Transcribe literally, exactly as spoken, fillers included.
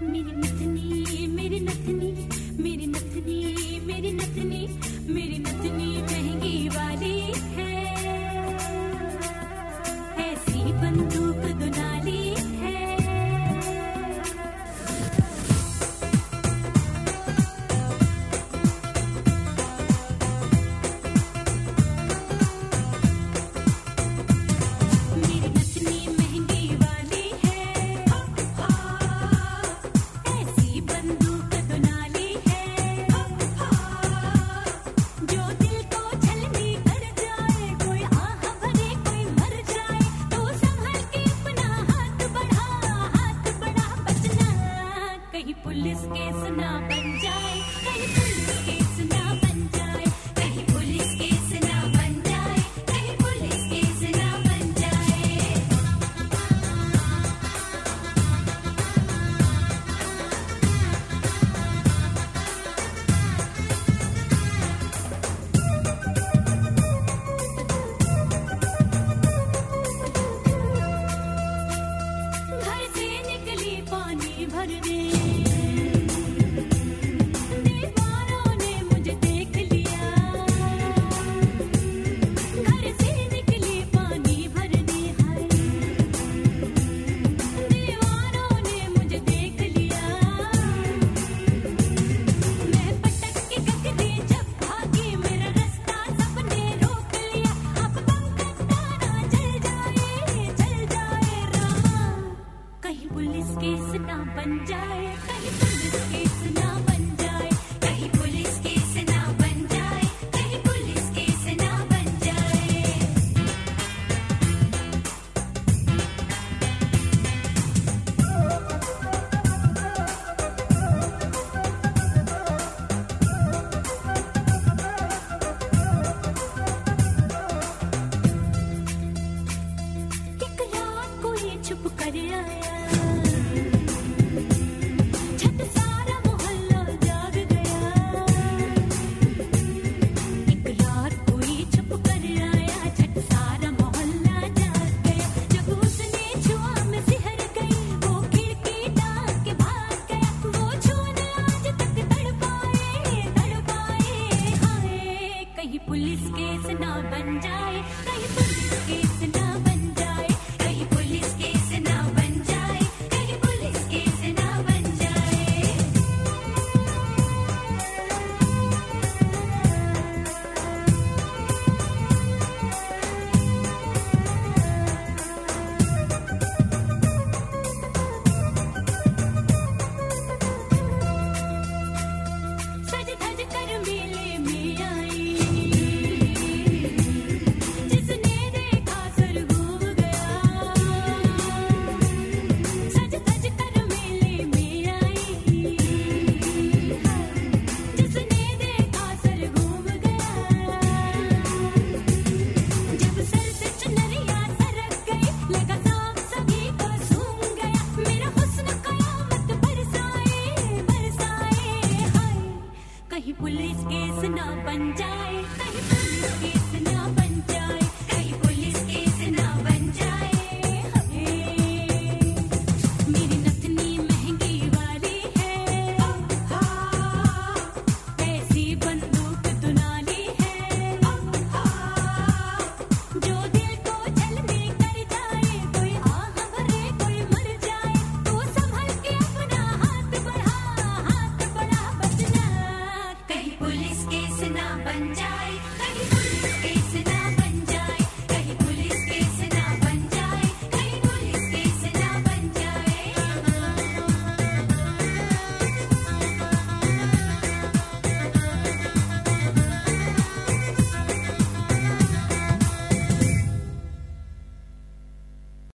मेरी नथनी मेरी नथनी मेरी नथनी मेरी नथनी मेरी नथनी महंगी वाली है, ऐसी बंदूक दुनाली है। मेरी नथनी महंगी वाली है, ऐसी बंदूक दुनाली है, जो दिल को छलनी कर जाए, कोई आह भरे कोई मर जाए, तो संभल के अपना हाथ बढ़ा, हाथ बढ़ा बचना, कहीं पुलिस केस ना बन जाए, कहीं पुलिस केस ना बन जाए, कहीं पुलिस केस ना बन जाए, कहीं पुलिस केस ना बन जाए। घर से निकली पानी भरने, दीवारों ने मुझे देख लिया। घर से निकली पानी भरने, हाय दीवारों ने मुझे देख लिया। मैं पटक के गगरे जब भागी, मेरा रास्ता सबने रोक लिया। अब बम का तारा जल जाए, जल जाए रामा, कहीं पुलिस केस ना बन जाए, कहीं पुलिस केस ना बन जाए, कहीं पुलिस केस ना बन जाए, कहीं पुलिस केस ना बन जाए। एक रात कोई छुप कर आया,